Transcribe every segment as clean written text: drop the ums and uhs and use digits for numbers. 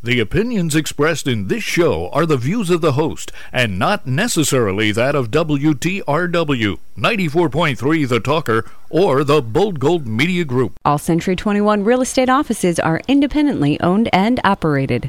The opinions expressed in this show are the views of the host and not necessarily that of WTRW, 94.3 The Talker, or the Bold Gold Media Group. All Century 21 real estate offices are independently owned and operated.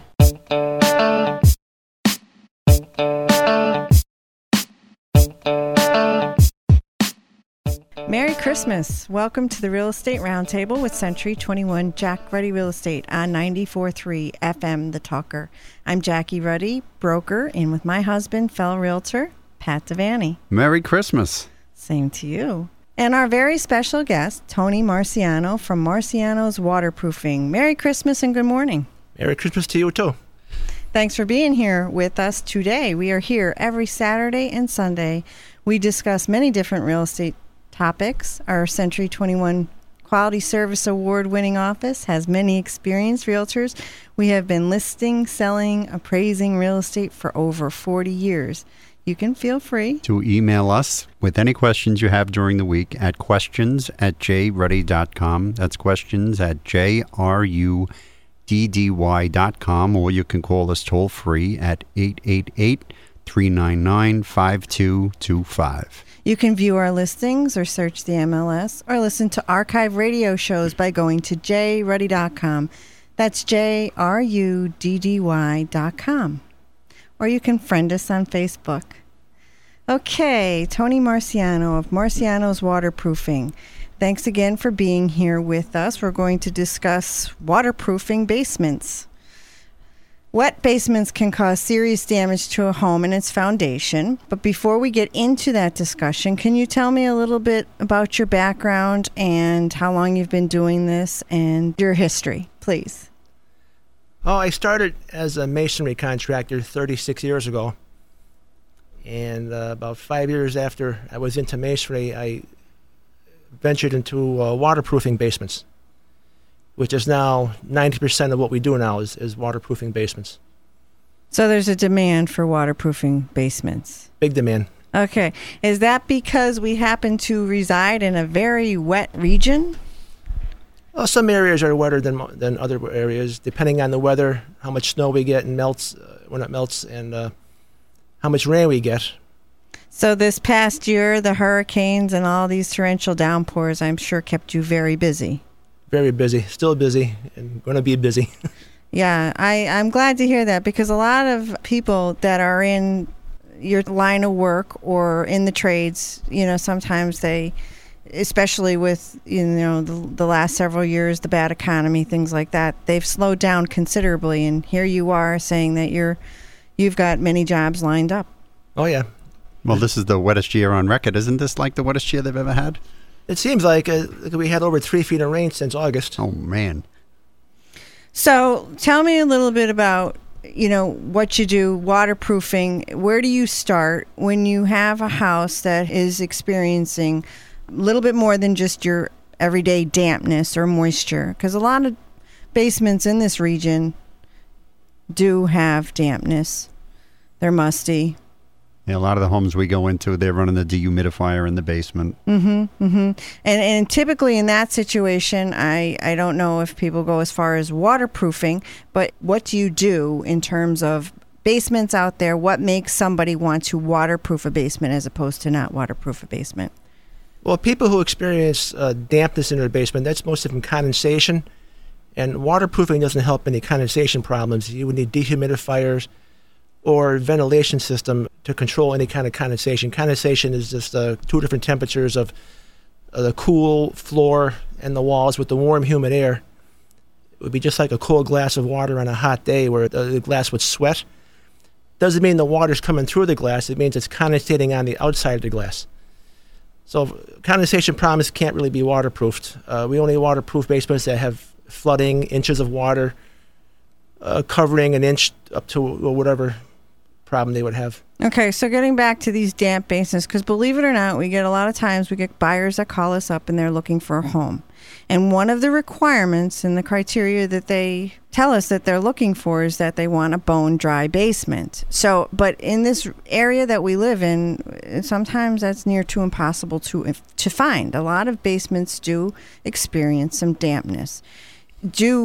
Merry Christmas. Welcome to the Real Estate Roundtable with Century 21 Jack Ruddy Real Estate on 94.3 FM The Talker. I'm Jackie Ruddy, broker, and with my husband, fellow realtor, Pat Devaney. Merry Christmas. Same to you. And our very special guest, Tony Marciano from Marciano's Waterproofing. Merry Christmas and good morning. Merry Christmas to you too. Thanks for being here with us today. We are here every Saturday and Sunday. We discuss many different real estate topics. Our Century 21 Quality Service Award-winning office has many experienced realtors. We have been listing, selling, appraising real estate for over 40 years. You can feel free to email us with any questions you have during the week at questions@jruddy.com. That's questions@jruddy.com, or you can call us toll free at 888-399-5225. You can view our listings or search the MLS or listen to archive radio shows by going to jruddy.com. That's jruddy.com. Or you can friend us on Facebook. Okay, Tony Marciano of Marciano's Waterproofing. Thanks again for being here with us. We're going to discuss waterproofing basements. Wet basements can cause serious damage to a home and its foundation. But before we get into that discussion, can you tell me a little bit about your background and how long you've been doing this and your history, please? Oh, I started as a masonry contractor 36 years ago. And about 5 years after I was into masonry, I ventured into waterproofing basements, which is now 90% of what we do now is waterproofing basements. So there's a demand for waterproofing basements. Big demand. Okay. Is that because we happen to reside in a very wet region? Well, some areas are wetter than other areas, depending on the weather, how much snow we get and melts, when it melts, and how much rain we get. So this past year, the hurricanes and all these torrential downpours, I'm sure, kept you very busy. Very busy, still busy, and going to be busy. Yeah, I'm glad to hear that, because a lot of people that are in your line of work or in the trades, sometimes they, especially with, the last several years, the bad economy, things like that, they've slowed down considerably. And here you are saying that you've got many jobs lined up. Oh, yeah. Well, this is the wettest year on record. Isn't this like the wettest year they've ever had? It seems like we had over 3 feet of rain since August. Oh, man. So tell me a little bit about, what you do, waterproofing. Where do you start when you have a house that is experiencing a little bit more than just your everyday dampness or moisture? Because a lot of basements in this region do have dampness. They're musty. Yeah, a lot of the homes we go into, they're running the dehumidifier in the basement. And typically in that situation, I don't know if people go as far as waterproofing, but what do you do in terms of basements out there? What makes somebody want to waterproof a basement as opposed to not waterproof a basement? Well, people who experience dampness in their basement, that's mostly from condensation. And waterproofing doesn't help any condensation problems. You would need dehumidifiers or ventilation system to control any kind of condensation. Condensation is just 2 different temperatures of the cool floor and the walls with the warm, humid air. It would be just like a cold glass of water on a hot day where the glass would sweat. Doesn't mean the water's coming through the glass. It means it's condensating on the outside of the glass. So condensation problems can't really be waterproofed. We only waterproof basements that have flooding, inches of water, covering an inch up to whatever problem they would have. Okay, so getting back to these damp basements, because believe it or not, we get a lot of times, we get buyers that call us up and they're looking for a home. And one of the requirements and the criteria that they tell us that they're looking for is that they want a bone dry basement. So, but in this area that we live in, sometimes that's near to impossible to find. A lot of basements do experience some dampness. Do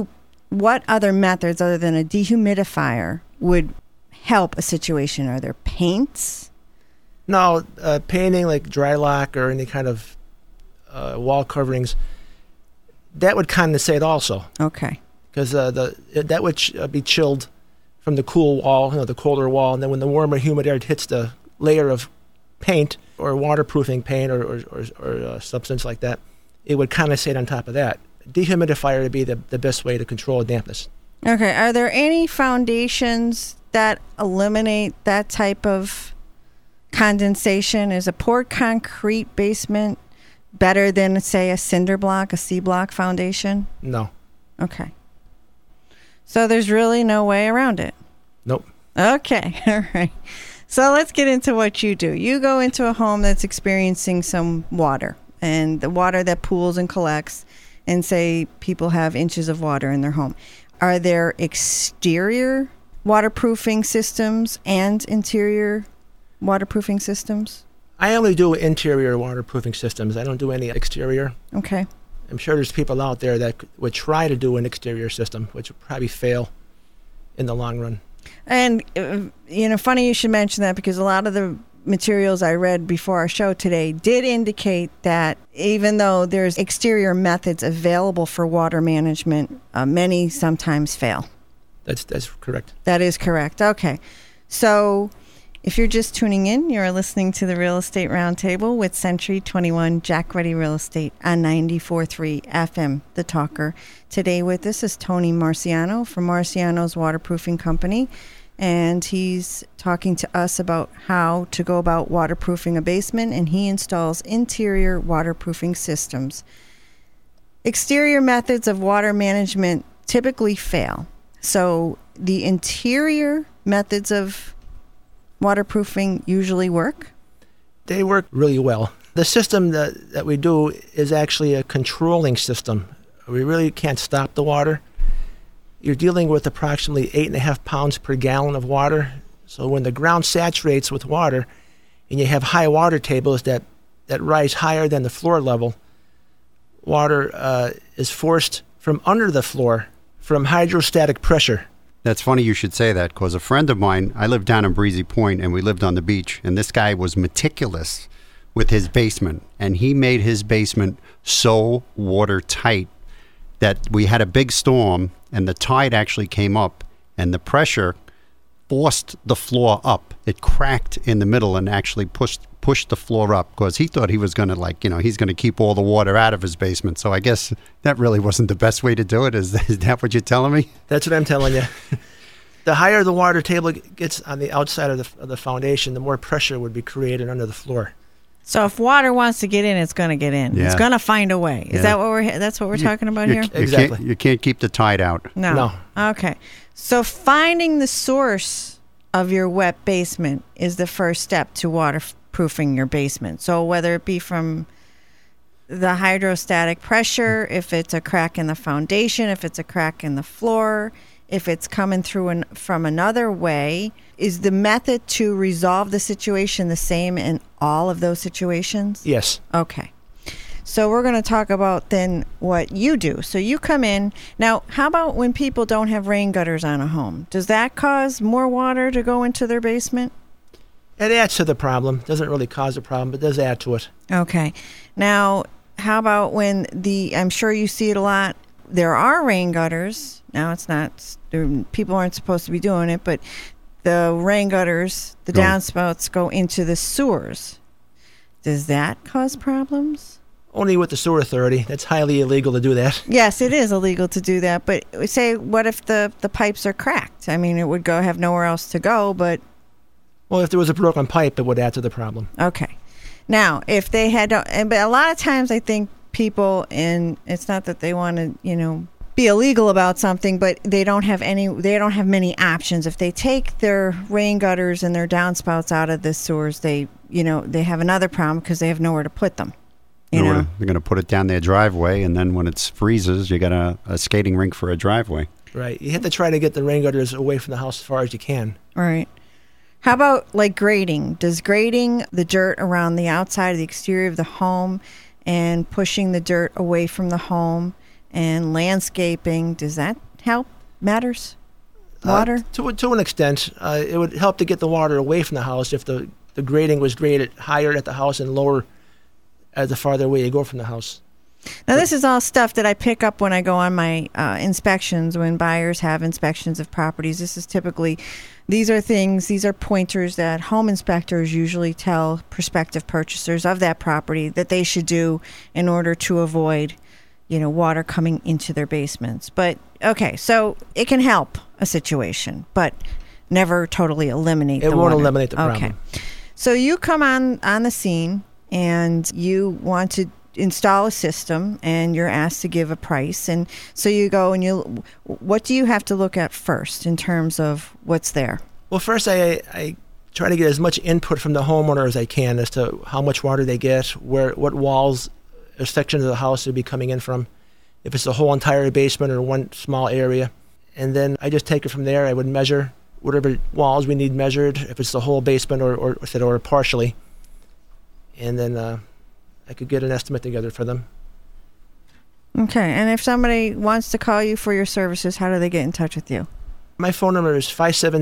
what other methods other than a dehumidifier would help a situation? Are there paints? No, painting like dry lock or any kind of wall coverings, that would condensate also. Okay. Because that would be chilled from the cool wall, the colder wall, and then when the warmer, humid air hits the layer of paint or waterproofing paint or substance like that, it would condensate on top of that. Dehumidifier would be the best way to control dampness. Okay. Are there any foundations that eliminate that type of condensation? Is a poured concrete basement better than, say, a cinder block, a C-block foundation? No. Okay. So there's really no way around it? Nope. Okay. All right. So let's get into what you do. You go into a home that's experiencing some water, and the water that pools and collects, and say people have inches of water in their home. Are there exterior waterproofing systems and interior waterproofing systems? I only do interior waterproofing systems. I don't do any exterior. Okay. I'm sure there's people out there that would try to do an exterior system, which would probably fail in the long run. And, funny you should mention that, because a lot of the materials I read before our show today did indicate that even though there's exterior methods available for water management, many sometimes fail. That's correct. That is correct. Okay. So if you're just tuning in, you're listening to the Real Estate Roundtable with Century 21 Jack Ruddy Real Estate on 94.3 FM, The Talker. Today with us is Tony Marciano from Marciano's Waterproofing Company, and he's talking to us about how to go about waterproofing a basement, and he installs interior waterproofing systems. Exterior methods of water management typically fail. So the interior methods of waterproofing usually work? They work really well. The system that we do is actually a controlling system. We really can't stop the water. You're dealing with approximately 8.5 pounds per gallon of water. So when the ground saturates with water and you have high water tables that rise higher than the floor level, water is forced from under the floor from hydrostatic pressure. That's funny you should say that, because a friend of mine, I lived down in Breezy Point and we lived on the beach, and this guy was meticulous with his basement, and he made his basement so watertight that we had a big storm and the tide actually came up and the pressure forced the floor up. It cracked in the middle and actually pushed the floor up, because he thought he was going to he's going to keep all the water out of his basement. So I guess that really wasn't the best way to do it. Is that what you're telling me? That's what I'm telling you. The higher the water table gets on the outside of the foundation, the more pressure would be created under the floor. So if water wants to get in, it's going to get in. Yeah. It's going to find a way. Is that that's what we're talking about here? Exactly. You can't keep the tide out. No. Okay. So finding the source of your wet basement is the first step to waterproofing your basement. So whether it be from the hydrostatic pressure, if it's a crack in the foundation, if it's a crack in the floor, if it's coming through from another way, is the method to resolve the situation the same in all of those situations? Yes. Okay. So we're going to talk about then what you do. So you come in. Now, how about when people don't have rain gutters on a home? Does that cause more water to go into their basement? It adds to the problem. Doesn't really cause a problem, but does add to it. Okay. Now, how about when I'm sure you see it a lot, there are rain gutters. Now, it's not, people aren't supposed to be doing it, but the rain gutters, the downspouts go into the sewers. Does that cause problems? Only with the sewer authority. That's highly illegal to do that. Yes, it is illegal to do that. But say, what if the pipes are cracked? I mean, it would have nowhere else to go, but... Well, if there was a broken pipe, it would add to the problem. Okay. Now, if they had... but a lot of times I think people, and it's not that they want to, be illegal about something, but they don't have many options. If they take their rain gutters and their downspouts out of the sewers, they have another problem because they have nowhere to put them. They're going to put it down their driveway, and then when it freezes, you got a skating rink for a driveway. Right. You have to try to get the rain gutters away from the house as far as you can. Right. How about like grading? Does grading the dirt around the outside of the exterior of the home and pushing the dirt away from the home and landscaping, does that help? Matters? Water? To an extent. It would help to get the water away from the house if the grading was graded higher at the house and lower the farther away you go from the house. Now, this is all stuff that I pick up when I go on my inspections, when buyers have inspections of properties. This is typically, these are pointers that home inspectors usually tell prospective purchasers of that property that they should do in order to avoid, water coming into their basements. But, okay, so it can help a situation, but never totally eliminate the water. It won't eliminate the problem. Okay. So you come on the scene and you want to install a system and you're asked to give a price, and so you go and what do you have to look at first in terms of what's there? Well, first I try to get as much input from the homeowner as I can as to how much water they get, what walls or sections of the house would be coming in from, if it's the whole entire basement or one small area, and then I just take it from there. I would measure whatever walls we need measured, if it's the whole basement or partially, and then I could get an estimate together for them. Okay, and if somebody wants to call you for your services, how do they get in touch with you? My phone number is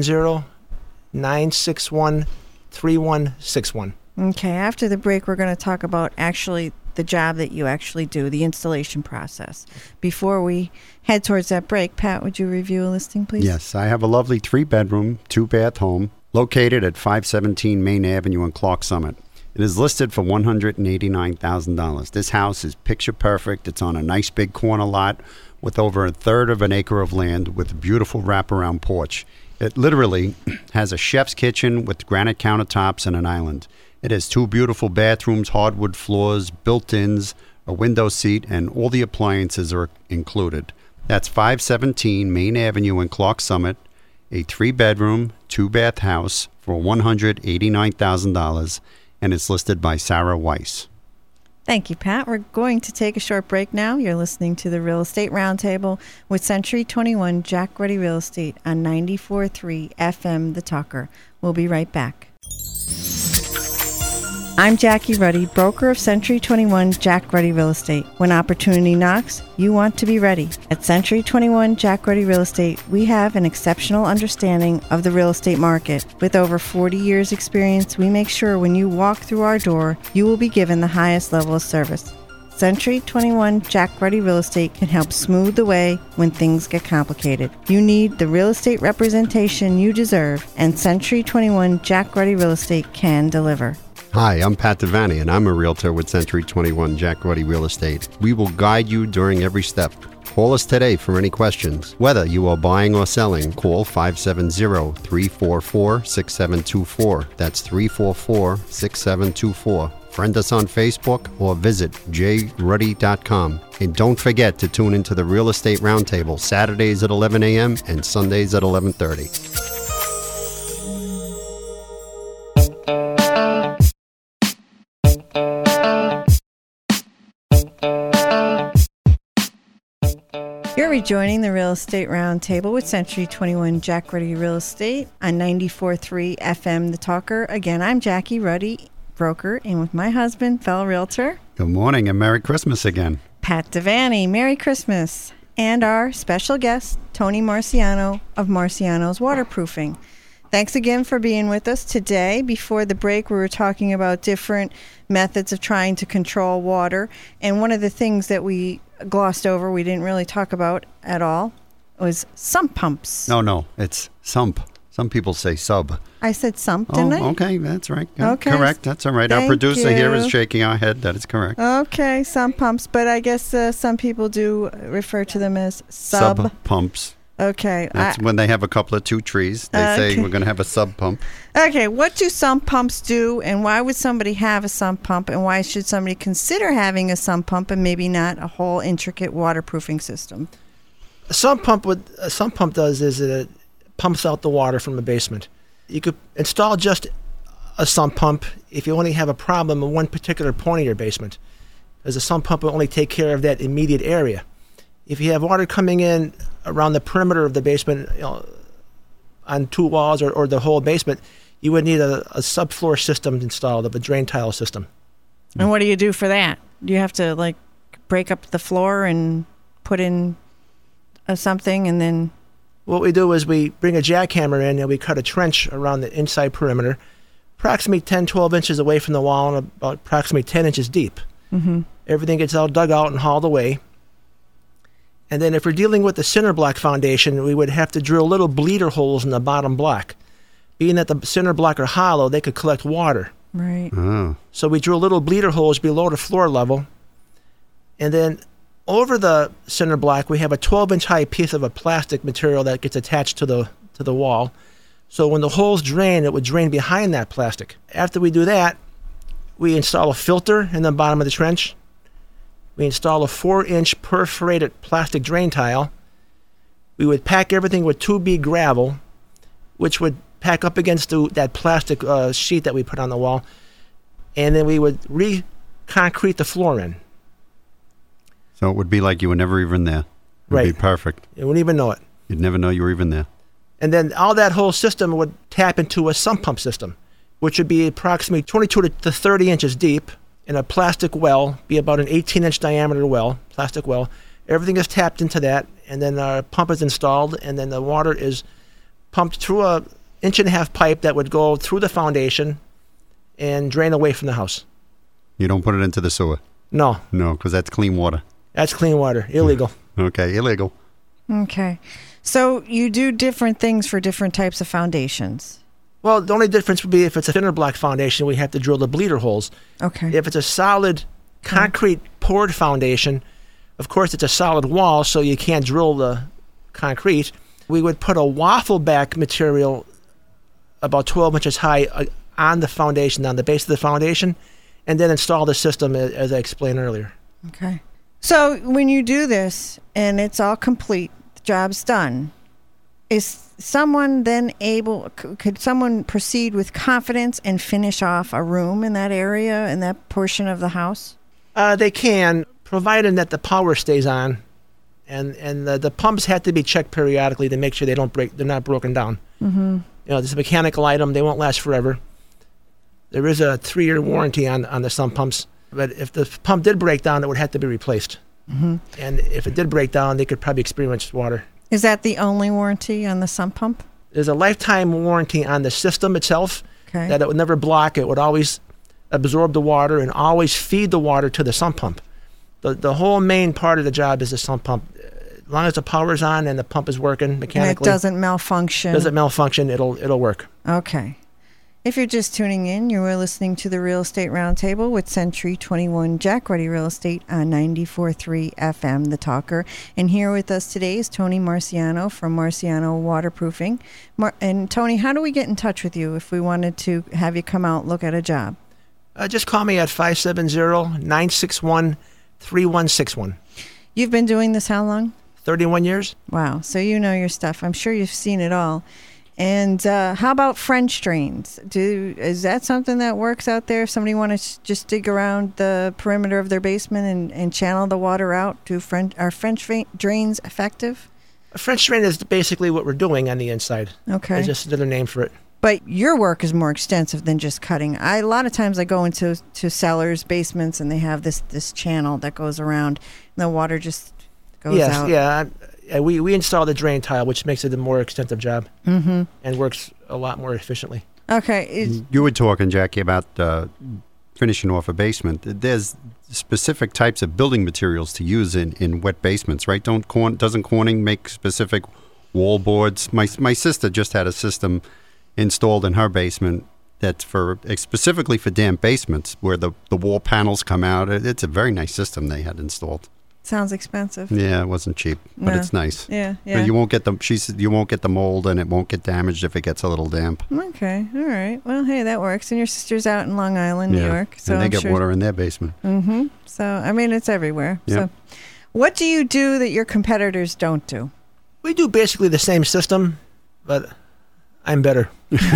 570-961-3161. Okay, after the break, we're going to talk about actually the job that you actually do, the installation process. Before we head towards that break, Pat, would you review a listing, please? Yes, I have a lovely 3-bedroom, 2-bath home located at 517 Main Avenue in Clark Summit. It is listed for $189,000. This house is picture perfect. It's on a nice big corner lot with over 1/3 of an acre of land with a beautiful wraparound porch. It literally has a chef's kitchen with granite countertops and an island. It has 2 beautiful bathrooms, hardwood floors, built-ins, a window seat, and all the appliances are included. That's 517 Main Avenue in Clark Summit, a 3-bedroom, 2-bath house for $189,000, and it's listed by Sarah Weiss. Thank you, Pat. We're going to take a short break now. You're listening to the Real Estate Roundtable with Century 21 Jack Ruddy Real Estate on 94.3 FM The Talker. We'll be right back. I'm Jackie Ruddy, broker of Century 21 Jack Ruddy Real Estate. When opportunity knocks, you want to be ready. At Century 21 Jack Ruddy Real Estate, we have an exceptional understanding of the real estate market. With over 40 years experience, we make sure when you walk through our door, you will be given the highest level of service. Century 21 Jack Ruddy Real Estate can help smooth the way when things get complicated. You need the real estate representation you deserve, and Century 21 Jack Ruddy Real Estate can deliver. Hi, I'm Pat Devaney, and I'm a realtor with Century 21 Jack Ruddy Real Estate. We will guide you during every step. Call us today for any questions. Whether you are buying or selling, call 570-344-6724. That's 344-6724. Friend us on Facebook or visit jruddy.com. And don't forget to tune into the Real Estate Roundtable Saturdays at 11 a.m. and Sundays at 11:30. You're rejoining the Real Estate Roundtable with Century 21 Jack Ruddy Real Estate on 94.3 FM The Talker. Again, I'm Jackie Ruddy, broker, and with my husband, fellow realtor. Good morning and Merry Christmas again. Pat Devaney, Merry Christmas. And our special guest, Tony Marciano of Marciano's Waterproofing. Thanks again for being with us today. Before the break, we were talking about different methods of trying to control water. And one of the things that we glossed over, we didn't really talk about at all, was sump pumps. No, it's sump. Some people say sub. I said sump, didn't I? Okay, that's right. Okay. Correct, that's all right. Our Thank producer here is you. shaking our head. That is correct. Okay, sump pumps. But I guess some people do refer to them as sub pumps. Okay. That's when they have a couple of 2 trees. They say we're going to have a sub pump. Okay, what do sump pumps do, and why would somebody have a sump pump, and why should somebody consider having a sump pump and maybe not a whole intricate waterproofing system? A sump pump does is it pumps out the water from the basement. You could install just a sump pump if you only have a problem in one particular point of your basement, because a sump pump will only take care of that immediate area. If you have water coming in around the perimeter of the basement, on 2 walls or the whole basement, you would need a subfloor system installed, of a drain tile system. And what do you do for that? Do you have to break up the floor and put in something and then... What we do is we bring a jackhammer in and we cut a trench around the inside perimeter, approximately 10, 12 inches away from the wall and about approximately 10 inches deep. Mm-hmm. Everything gets all dug out and hauled away. And then if we're dealing with the cinder block foundation, we would have to drill little bleeder holes in the bottom block. Being that the cinder block are hollow, they could collect water. Right. Oh. So we drill little bleeder holes below the floor level. And then over the cinder block, we have a 12-inch high piece of a plastic material that gets attached to the wall. So when the holes drain, it would drain behind that plastic. After we do that, we install a filter in the bottom of the trench. We install a 4-inch perforated plastic drain tile. We would pack everything with 2B gravel, which would pack up against that plastic sheet that we put on the wall. And then we would re-concrete the floor in. So it would be like you were never even there. It would Right. be perfect. You wouldn't even know it. You'd never know you were even there. And then all that whole system would tap into a sump pump system, which would be approximately 22 to 30 inches deep in a plastic well, be about an 18-inch diameter well, plastic well. Everything is tapped into that, and then our pump is installed, and then the water is pumped through a 1.5-inch pipe that would go through the foundation and drain away from the house. You don't put it into the sewer? No, No, because that's clean water. that's clean water, illegal. Okay, illegal. Okay. So you do different things for different types of foundations. Well, the only difference would be if it's a cinder block foundation, we have to drill the bleeder holes. Okay. If it's a solid concrete poured foundation, of course it's a solid wall, so you can't drill the concrete. We would put a waffle back material about 12 inches high on the foundation, on the base of the foundation, and then install the system as I explained earlier. Okay. So when you do this and it's all complete, the job's done, is someone then able, could someone proceed with confidence and finish off a room in that area, in that portion of the house? They can, provided that the power stays on, and the pumps have to be checked periodically to make sure they're not broken down. Mm-hmm. You know, this is a mechanical item; they won't last forever. There is a 3-year warranty on the sump pumps, but if the pump did break down, it would have to be replaced. Mm-hmm. And if it did break down, they could probably experience water. Is that the only warranty on the sump pump? There's a lifetime warranty on the system itself, Okay. that it would never block. It would always absorb the water and always feed the water to the sump pump. The whole main part of the job is the sump pump. As long as the power's on and the pump is working And it mechanically, doesn't malfunction. doesn't malfunction, it'll work. Okay. If you're just tuning in, you are listening to the Real Estate Roundtable with Century 21 Jack Ruddy Real Estate on 94.3 FM, The Talker. And here with us today is Tony Marciano from Marciano Waterproofing. And Tony, how do we get in touch with you if we wanted to have you come out look at a job? Just call me at 570-961-3161. You've been doing this how long? 31 years? Wow. So you know your stuff. I'm sure you've seen it all. And how about French drains? Is that something that works out there? If somebody want to just dig around the perimeter of their basement and channel the water out, are French drains effective? A French drain is basically what we're doing on the inside. Okay. It's just another name for it. But your work is more extensive than just cutting. A lot of times I go into cellars, basements, and they have this channel that goes around, and the water just goes out. Yeah. We install the drain tile, which makes it a more extensive job, Mm-hmm. and works a lot more efficiently. Okay. You were talking, Jackie, about finishing off a basement. There's specific types of building materials to use in wet basements, right? Doesn't Corning make specific wall boards? My sister just had a system installed in her basement that's specifically for damp basements, where the wall panels come out. It's a very nice system they had installed. Sounds expensive. Yeah, it wasn't cheap, but No. it's nice. Yeah. But you won't get she said you won't get the mold, and it won't get damaged if it gets a little damp. Okay. All right. Well, hey, that works. And your sister's out in Long Island, New York. So and they I'm get sure. water in their basement. Mm-hmm. So, I mean, it's everywhere. Yep. So, what do you do that your competitors don't do? We do basically the same system, but I'm better.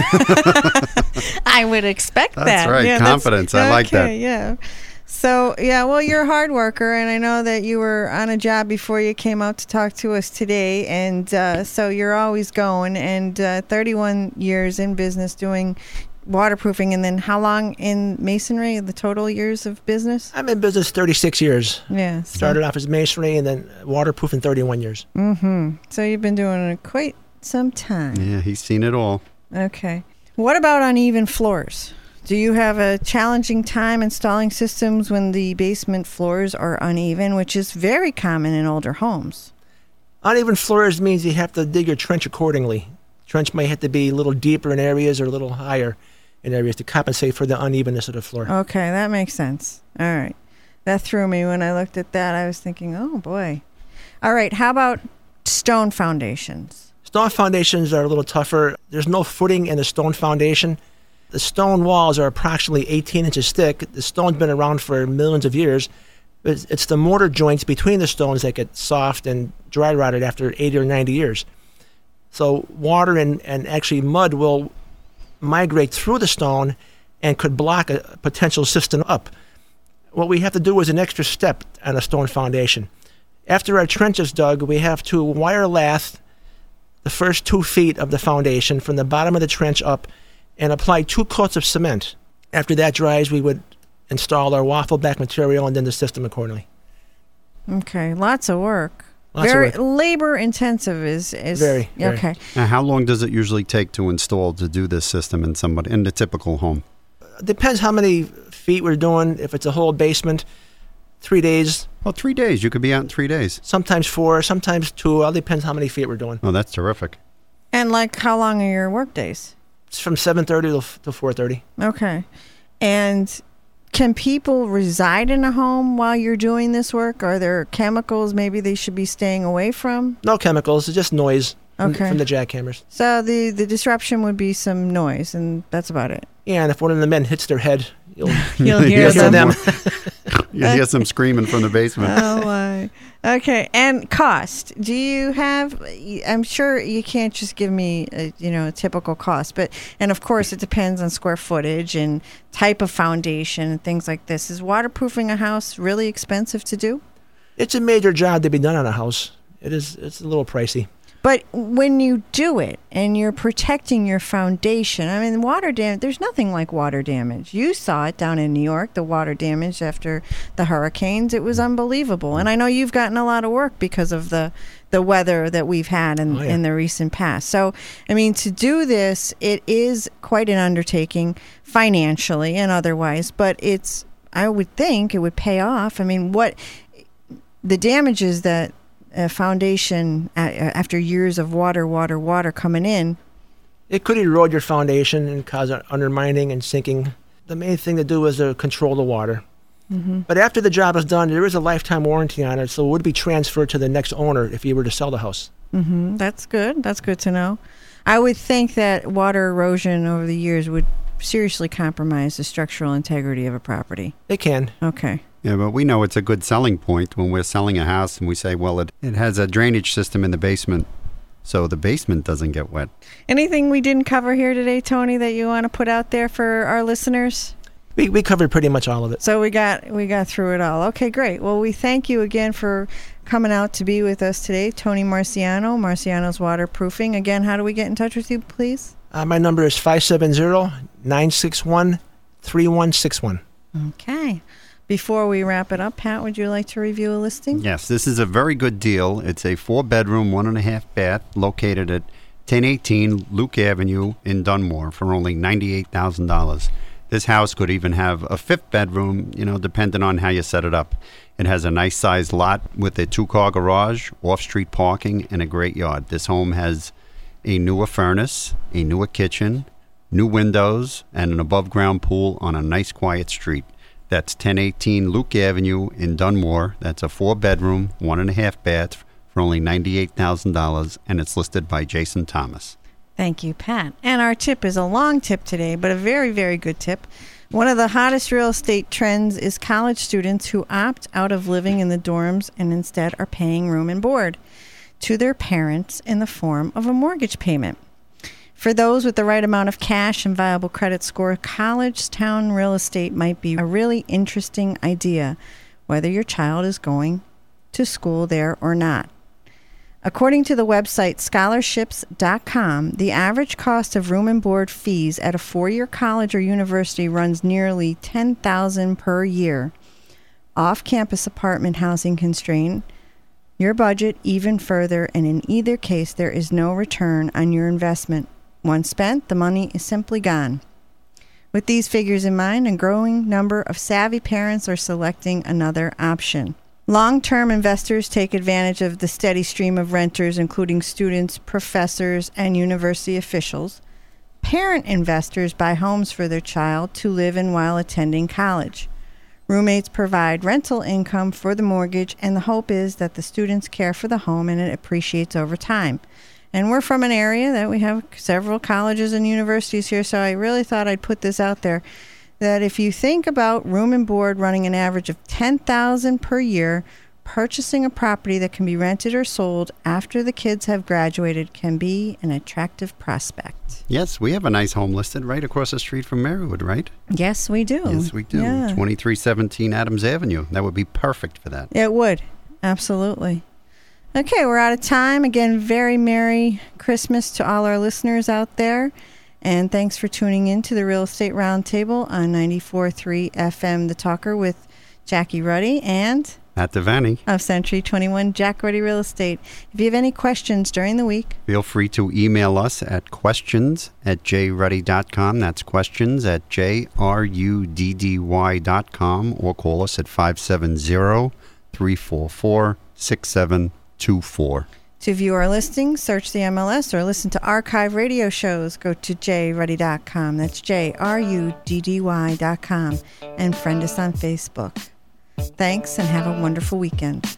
I would expect that. That's right. Confidence. I like that. Yeah. So, yeah, well, you're a hard worker, and I know that you were on a job before you came out to talk to us today, and so you're always going, and 31 years in business doing waterproofing, and then how long in masonry, the total years of business? I'm in business 36 years. Yeah. Started off as masonry and then waterproofing 31 years. Mm-hmm. So you've been doing it quite some time. Yeah, he's seen it all. Okay. What about uneven floors? Do you have a challenging time installing systems when the basement floors are uneven, which is very common in older homes? Uneven floors means you have to dig your trench accordingly. Trench may have to be a little deeper in areas or a little higher in areas to compensate for the unevenness of the floor. Okay, that makes sense. All right. That threw me when I looked at that. I was thinking, oh boy. All right, how about stone foundations? Stone foundations are a little tougher. There's no footing in the stone foundation. The stone walls are approximately 18 inches thick. The stone's been around for millions of years. It's the mortar joints between the stones that get soft and dry rotted after 80 or 90 years. So water and actually mud will migrate through the stone and could block a potential system up. What we have to do is an extra step on a stone foundation. After our trench is dug, we have to wire lath the first 2 feet of the foundation from the bottom of the trench up and apply 2 coats of cement. After that dries, we would install our waffle back material and then the system accordingly. Okay, lots of work. Lots of very work. labor intensive is Very. okay. Now, how long does it usually take to install to do this system in the typical home? Depends how many feet we're doing. If it's a whole basement, 3 days, Well, 3 days. You could be out in 3 days. sometimes 4, sometimes 2. All depends how many feet we're doing. Oh, that's terrific. And like how long are your work days? It's from 7:30 to 4:30. Okay. And can people reside in a home while you're doing this work? Are there chemicals maybe they should be staying away from? No chemicals, it's just noise Okay. from the jackhammers. So the disruption would be some noise, and that's about it. Yeah, and if one of the men hits their head, you'll You'll hear hear them. You hear some screaming from the basement. Oh my. Okay, and cost. Do you have? I'm sure you can't just give me a typical cost, but and of course it depends on square footage and type of foundation and things like this. Is waterproofing a house really expensive to do? It's a major job to be done on a house. It's a little pricey. But when you do it and you're protecting your foundation, I mean, water damage, there's nothing like water damage. You saw it down in New York, the water damage after the hurricanes. It was unbelievable. And I know you've gotten a lot of work because of the weather that we've had in the recent past. So, I mean, to do this, it is quite an undertaking financially and otherwise, but I would think it would pay off. I mean, what the damages that a foundation after years of water coming in. It could erode your foundation and cause undermining and sinking. The main thing to do is to control the water. Mm-hmm. But after the job is done, there is a lifetime warranty on it, so it would be transferred to the next owner if you were to sell the house. Mm-hmm. That's good. That's good to know. I would think that water erosion over the years would seriously compromise the structural integrity of a property. It can. Okay. Yeah, but we know it's a good selling point when we're selling a house and we say, well, it has a drainage system in the basement, so the basement doesn't get wet. Anything we didn't cover here today, Tony, that you want to put out there for our listeners? We covered pretty much all of it. So we got through it all. Okay, great. Well, we thank you again for coming out to be with us today, Tony Marciano, Marciano's Waterproofing. Again, how do we get in touch with you, please? My number is 570-961-3161. Okay. Before we wrap it up, Pat, would you like to review a listing? Yes, this is a very good deal. It's a 4-bedroom, 1.5 bath located at 1018 Luke Avenue in Dunmore for only $98,000. This house could even have a 5th bedroom, depending on how you set it up. It has a nice sized lot with a 2-car garage, off-street parking, and a great yard. This home has a newer furnace, a newer kitchen, new windows, and an above-ground pool on a nice quiet street. That's 1018 Luke Avenue in Dunmore. That's a 4-bedroom, 1.5 bath for only $98,000, and it's listed by Jason Thomas. Thank you, Pat. And our tip is a long tip today, but a very, very good tip. One of the hottest real estate trends is college students who opt out of living in the dorms and instead are paying room and board to their parents in the form of a mortgage payment. For those with the right amount of cash and viable credit score, college town real estate might be a really interesting idea, whether your child is going to school there or not. According to the website scholarships.com, the average cost of room and board fees at a four-year college or university runs nearly $10,000 per year. Off-campus apartment housing can strain your budget even further, and in either case, there is no return on your investment. Once spent, the money is simply gone. With these figures in mind, a growing number of savvy parents are selecting another option. Long-term investors take advantage of the steady stream of renters, including students, professors, and university officials. Parent investors buy homes for their child to live in while attending college. Roommates provide rental income for the mortgage, and the hope is that the students care for the home and it appreciates over time. And we're from an area that we have several colleges and universities here, so I really thought I'd put this out there, that if you think about room and board running an average of $10,000 per year, purchasing a property that can be rented or sold after the kids have graduated can be an attractive prospect. Yes, we have a nice home listed right across the street from Marywood, right? Yes, we do. Yes, we do. Yeah. 2317 Adams Avenue. That would be perfect for that. It would. Absolutely. Okay, we're out of time. Again, very Merry Christmas to all our listeners out there. And thanks for tuning in to the Real Estate Roundtable on 94.3 FM The Talker with Jackie Ruddy and Matt Devaney of Century 21 Jack Ruddy Real Estate. If you have any questions during the week, feel free to email us at questions@jruddy.com. That's questions@jruddy.com, or call us at 570-344-6724. to view our listings, search the MLS or listen to archive radio shows, go to jruddy.com. That's jruddy.com. And friend us on Facebook. Thanks and have a wonderful weekend.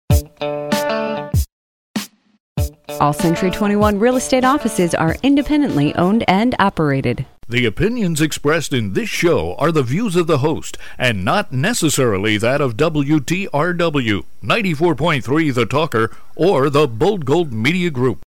All Century 21 real estate offices are independently owned and operated. The opinions expressed in this show are the views of the host and not necessarily that of WTRW, 94.3 The Talker, or the Bold Gold Media Group.